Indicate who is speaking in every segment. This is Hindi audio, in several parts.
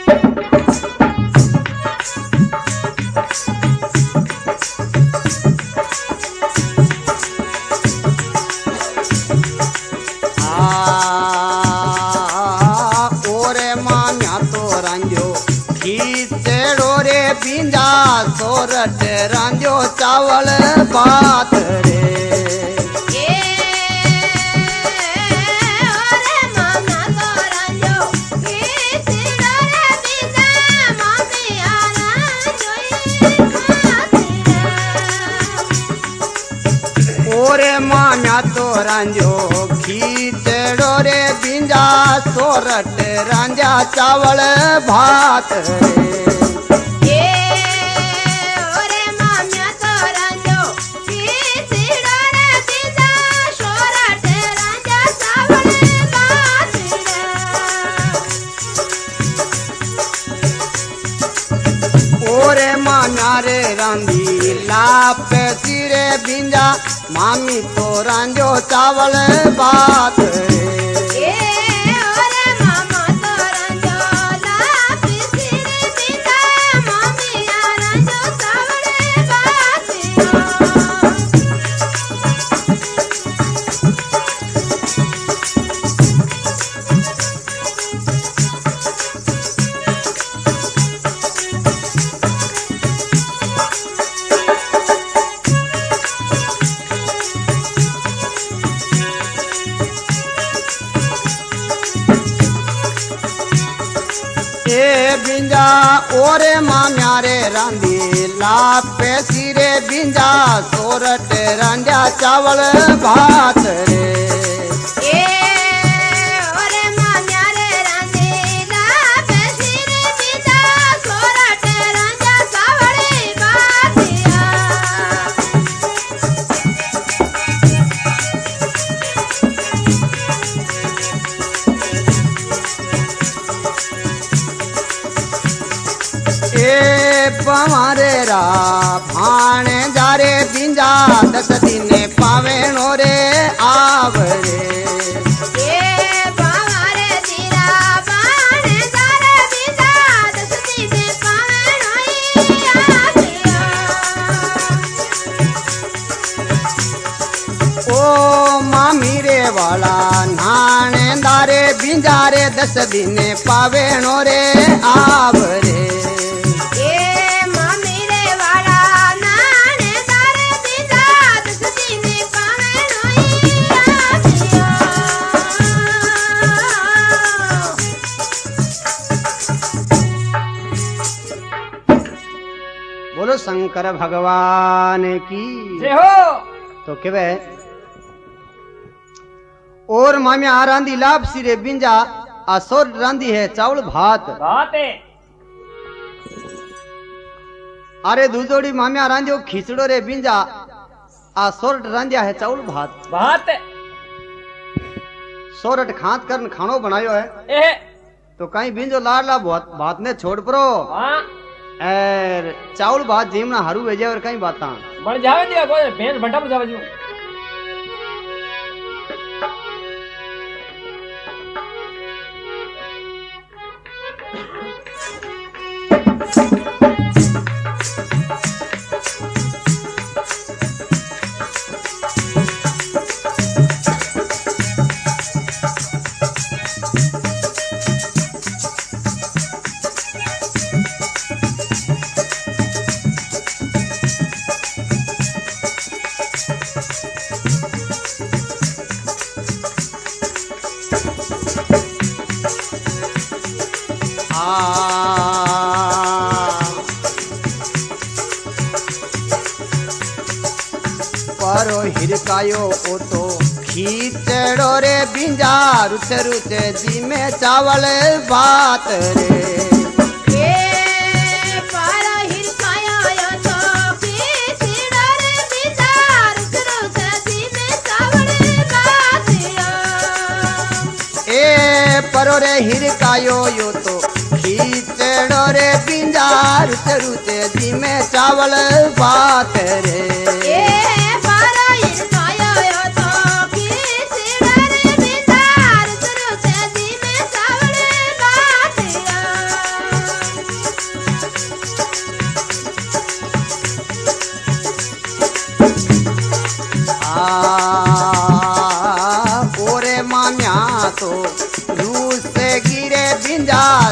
Speaker 1: बिंजा सोरठ रांझो चावल भात रे ओरे माम्या तो रांझो खीचड़ो रे बिंजा सोरठ रांझा चावल भात रे रे रांधी लाप सिरे बिंजा मामी तो रांझो चावल भात बिंजा ओरे माम्या रे रांधी लापे सिरे बिंजा सोरठ रांझा चावल भात रे
Speaker 2: ओरे माम्या रे रांधी लापे सिरे बिंजा सोरठ रांझा चावल भात
Speaker 1: पवारे रा भाणे जारे बिंजा 10 दिने पावेणो रे आवरे
Speaker 2: पवारे जीरा भाणे जारे बिंजा 10 दिने पावेणो
Speaker 1: ओ मामी रे वाला नाने दारे बिंजा रे 10 दिने पावेणो रे आवरे बोलो शंकर भगवान की
Speaker 3: जय हो।
Speaker 1: तो केवे और माम्या रांधी लाभ सिरे बिंजा आसोर रांधी है चावल भात
Speaker 3: भात है।
Speaker 1: अरे दूजोड़ी माम्या रांझो खिचड़ो रे बिंजा आसोर रांझा है चावल भात
Speaker 3: भात
Speaker 1: सोरठ खात कर खानो बनायो है तो कहीं बिंजो लाडला भात ने छोड़ परो एर चावल भात जीमना हारू भेजे और कहीं बाता
Speaker 3: बन जावे दिया कोई भेंस भट्टा में जावे जो
Speaker 1: परो हिरकायो ओ तो खीचड़ो रे बिंजा रुच रुच जी में चावल भात रे परो रे हिरकायो यो तो खीचड़ो रे बिंजा रुच रुच जी में चावल भात रे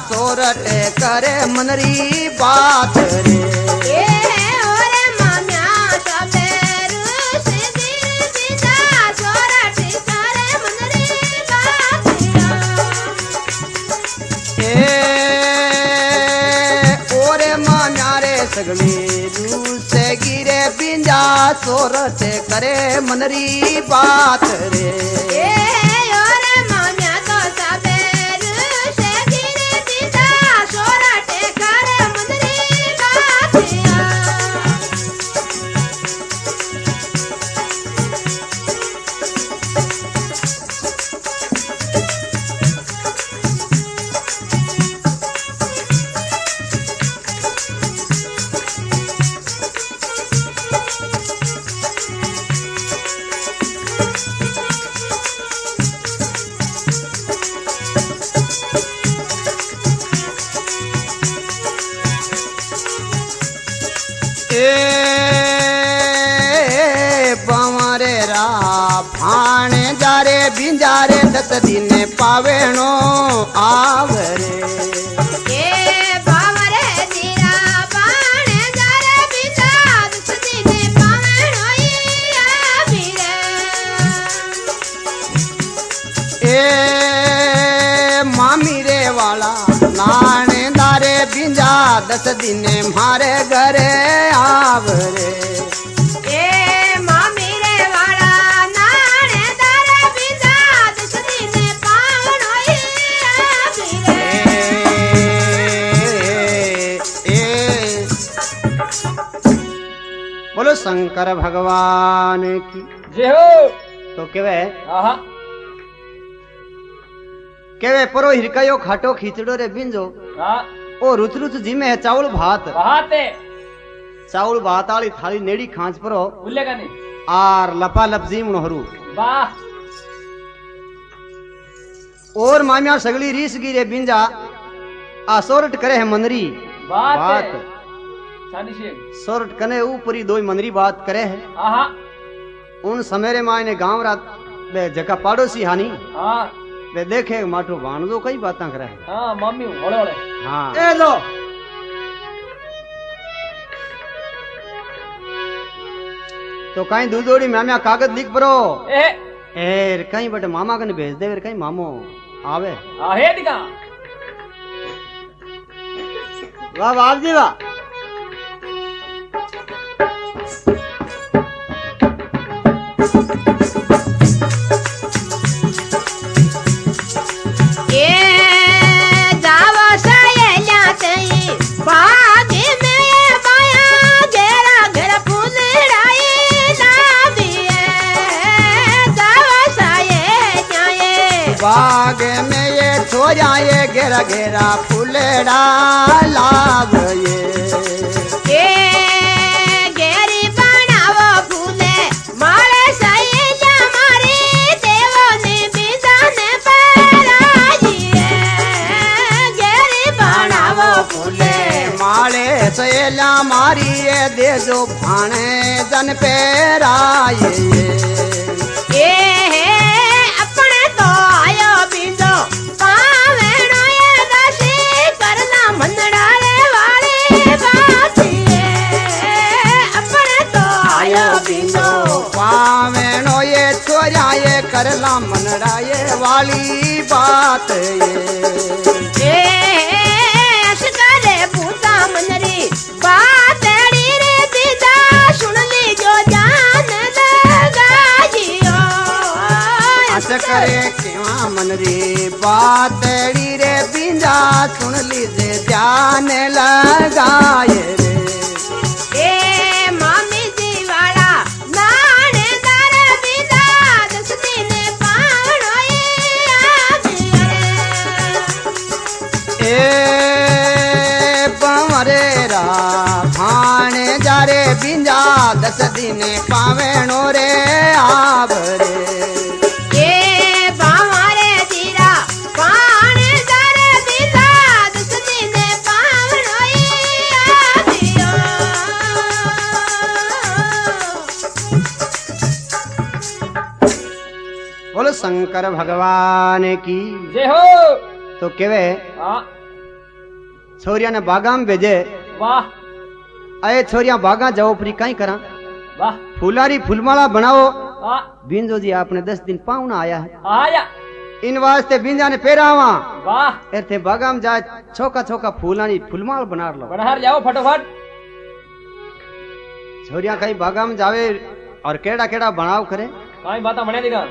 Speaker 1: सोरठ करे मनरी बात रे
Speaker 2: ए ओरे माम्या सबे रूस गिर बिदा सोरठ करे मनरी बातिया
Speaker 1: ओरे माम्या रे सगली रूस गिरे बिंजा सोरठ करे मनरी बात रे
Speaker 2: ओरे माम्या तो सबे रूस गिर बिदा सोरठ करे मनरी बातिया
Speaker 1: बमरे रा भाणे जारे बिंजारे 10 दिन पावेणो आवरे
Speaker 2: बावरे जीरा पाणे जारे बिदा दुसदीने पावणो आवीरे
Speaker 1: मामी रे वाला नाने दारे बिंजा 10 दिन मारे घरे आवरे
Speaker 2: मामी रे वाला नाने दारे बिदा दुसदीने पावणो
Speaker 1: बोलो शंकर भगवान की
Speaker 3: जय हो
Speaker 1: तो केवे
Speaker 3: आहा
Speaker 1: केवे परो हिरकायो खाटो खींचड़ो रे बिंजो
Speaker 3: हां
Speaker 1: ओ रुच रुच जिमे है चावल भात
Speaker 3: बहाते
Speaker 1: चावल भात वाली थाली नेड़ी खांच परो
Speaker 3: भूलेगा नहीं
Speaker 1: आर लपा लप जीमणो हरू
Speaker 3: वाह
Speaker 1: और मामिया सगली रीस गिरे बिंजा आ सोरठ करे है मनरी
Speaker 3: बात चांदी से
Speaker 1: सोरठ कने ऊपरी दो मनरी बात करे है
Speaker 3: आहा
Speaker 1: उन समेरे मायने गांव रात बे जका पाड़ोसी हानी
Speaker 3: हां
Speaker 1: वे देखे माठो भाणजो कई बातां करे है
Speaker 3: हां मम्मी ओले ओले
Speaker 1: हां
Speaker 3: ए लो
Speaker 1: तो कहीं दूधोड़ी मामिया कागज लिख परो
Speaker 3: ए
Speaker 1: एर कहीं बटे मामा कने भेज दे कहीं मामो आवे
Speaker 3: आहे दिका
Speaker 1: वाह बाप जी वाह
Speaker 2: जावा सायला तई बागी में माया घेरा घेरा फूलड़ाई लाविए जावा साये जाए
Speaker 1: बाग में ये छोरा ये घेरा घेरा फूलड़ा लाभ ये
Speaker 2: घेरी बनावो फूले मारे साये जा मारी देवो ने बिजाने पराइए घेरी बनावो फूले
Speaker 1: माले सहेला मारी ये दे जो भाणे जन पेराए
Speaker 2: अपने तो आयो बिंदो पावेणो ये दासी करना मंदड़ाले वाली बात अपने तो आयो बिंदो
Speaker 1: पावेणो ये छोरा ये करला मनड़ा ये वाली बात ये
Speaker 2: असकाले पूता मनरी बात रे दीदा सुन ली जो जान लगाजियो
Speaker 1: अस करे केवा मनरी बात रे बिंजा सुन लीजे ध्यान लगाए रे
Speaker 2: मामी जी वाला नाने दार बिदा दस दिन पावणो
Speaker 1: बमरे रा भाणे जारे बिंजा 10 दिन पावेणो रे आवरे
Speaker 2: बावारे जीरा पाणे दार बिदा दस दिन पावणो आवियो
Speaker 1: बोलो शंकर भगवान की
Speaker 3: जय हो
Speaker 1: तो केवे
Speaker 3: हां
Speaker 1: छोरिया ने बागा में भेजे।
Speaker 3: वाह
Speaker 1: अये छोरिया बागा जाओ परी कहीं करा।
Speaker 3: वाह
Speaker 1: फुलारी फुलमाला बनाओ।
Speaker 3: वाह
Speaker 1: बिंजो जी आपने 10 दिन पाहुना आया है,
Speaker 3: आया
Speaker 1: इन वास्ते बिंजा ने पेरावा।
Speaker 3: वाह
Speaker 1: थे बागा में जाए छोका छोका फूलानी फुलमाल बना लो।
Speaker 3: बनहार जाओ फटोफट।
Speaker 1: छोरिया कहीं बागा में जावे और केड़ा केड़ा बनाव करे।
Speaker 3: काई बाता बने दिखा।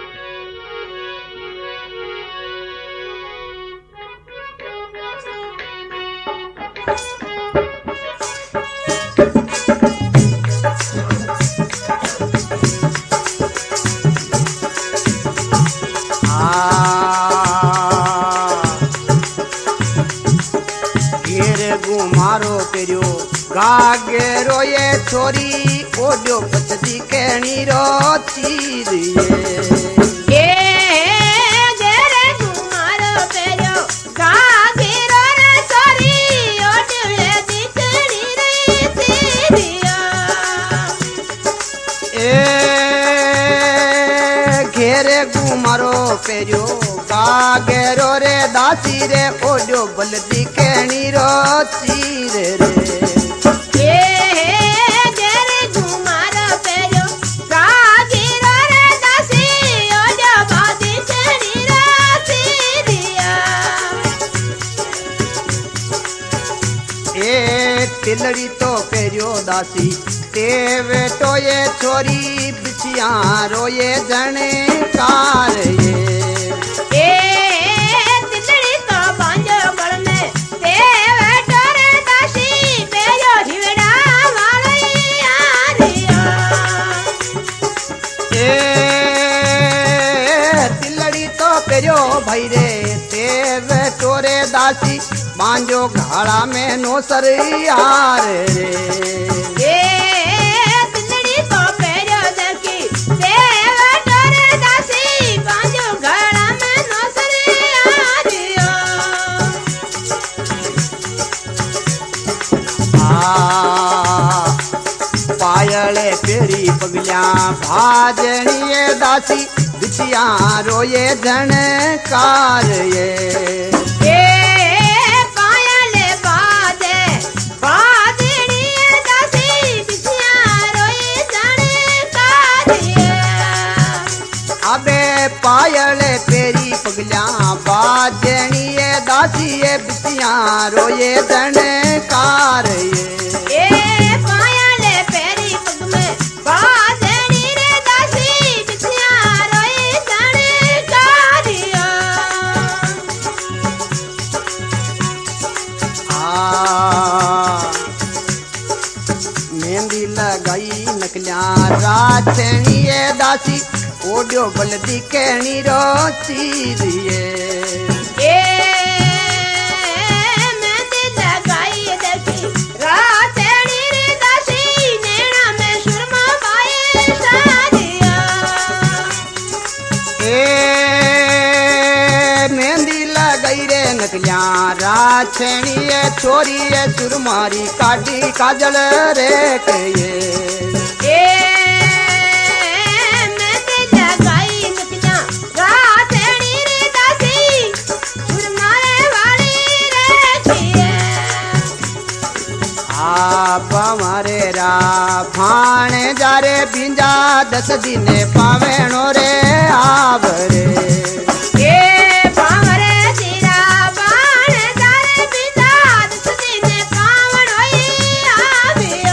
Speaker 1: गुमारो पेरियो गागेरो ये छोरी ओडियो पचदी कहनी रो चीरिए।
Speaker 2: गेरे गुमारो पेरियो गागेरो रे छोरी ओडियो दिखनी रे चीरिया।
Speaker 1: घेरे गुमारो पेरियो गागेरो रे दासी रे ओडियो बलदी कहनी रो चीरे रे।
Speaker 2: गेरे गुमारो पेरियो गागेरो रे दासी ओडियो बलदी कहनी रो चीरिया।
Speaker 1: तिलड़ी तो पेरियो दासी ते बेटो ये छोरी बिछिया रो ये जने कार ये।
Speaker 2: तिलड़ी तो बांजो गल में ते बेटो रे दासी पेरियो हिवड़ा वाली आरिया।
Speaker 1: तिलड़ी तो पेरियो भाई रे ते बेटो रे दासी बांजो घाड़ा में नो सर यार रे।
Speaker 2: तिलड़ी तो पेरियो देखी ते बेटो रे दासी बांजो घड़ा में नो सर आरिया।
Speaker 1: पायले पेरी पगलिया भाजनिए दासी बिछिया रोये जनकार ये।
Speaker 2: पायले बाजे बाजनी दासी बिछिया रोई जनकार ये।
Speaker 1: अबे पायले पेरी पगलिया भाजनिए दासी ये बिछिया रोये जनकार ये।
Speaker 2: पायले पेरी पग में बाजनी रे दासी बिछिया रोई जनकार ये।
Speaker 1: मेहंदी लगाई नकलिया राचनिए दासी ओडियो बलदी कहनी रो चीरिए।
Speaker 2: मेहंदी लगाई देखी रातनी रे दासी नैना में सुरमा पाए सारिया।
Speaker 1: मेहंदी लगाई रे नकलिया राचनिए छोरी सुरमारी काटी काजल रे के
Speaker 2: मेहंदी लगाई नकलिया रातनी रे दासी सुरमारे वाली रे
Speaker 1: आप हमारे रा भाने जा रे बिंजा 10 दिन पावेणो रे आवरे।
Speaker 2: पावरे तेरा बाण जारे बिंजा 10 दिन पावन होई आविया।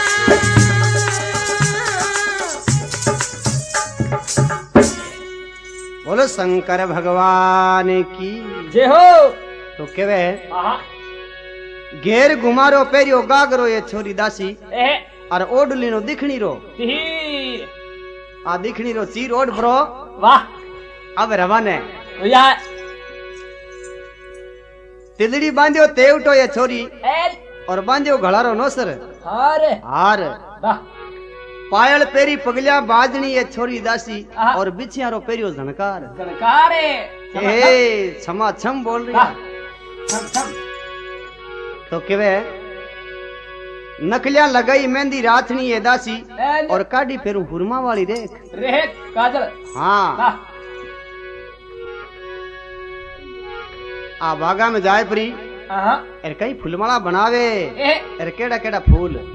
Speaker 1: बोलो शंकर भगवान की
Speaker 3: जय हो।
Speaker 1: तो केवे
Speaker 3: आहा
Speaker 1: घेर गुमारो पेरियो गागरो ये छोरी दासी
Speaker 3: ए
Speaker 1: और ओडली नो दिखणी रो
Speaker 3: तीर।
Speaker 1: आ दिखणी रो चीर ओड ब्रो।
Speaker 3: वाह
Speaker 1: अब रवाने
Speaker 3: यार
Speaker 1: तिलड़ी बांधियो तेवटो ये छोरी
Speaker 3: एल
Speaker 1: और बांधियो घड़ारो नोसर
Speaker 3: अरे
Speaker 1: हार।
Speaker 3: वाह
Speaker 1: पायल पेरी पगलिया बाजनी ये छोरी दासी
Speaker 3: आहा।
Speaker 1: और बिछियारो पेरियो झनकार।
Speaker 3: गणकारे
Speaker 1: ए छमा छम बोल रही है।
Speaker 3: छम छम
Speaker 1: तो केवे नकलिया लगाई मेहंदी राथनी ये दासी
Speaker 3: एल
Speaker 1: और काटी फेरू हुरमा वाली रेख।
Speaker 3: रेख काजल
Speaker 1: हाँ
Speaker 3: वाह
Speaker 1: आ बागा में जाए परी
Speaker 3: आहा
Speaker 1: अरे कई फूलमाला बनावे
Speaker 3: ए
Speaker 1: अरे केड़ा केड़ा फूल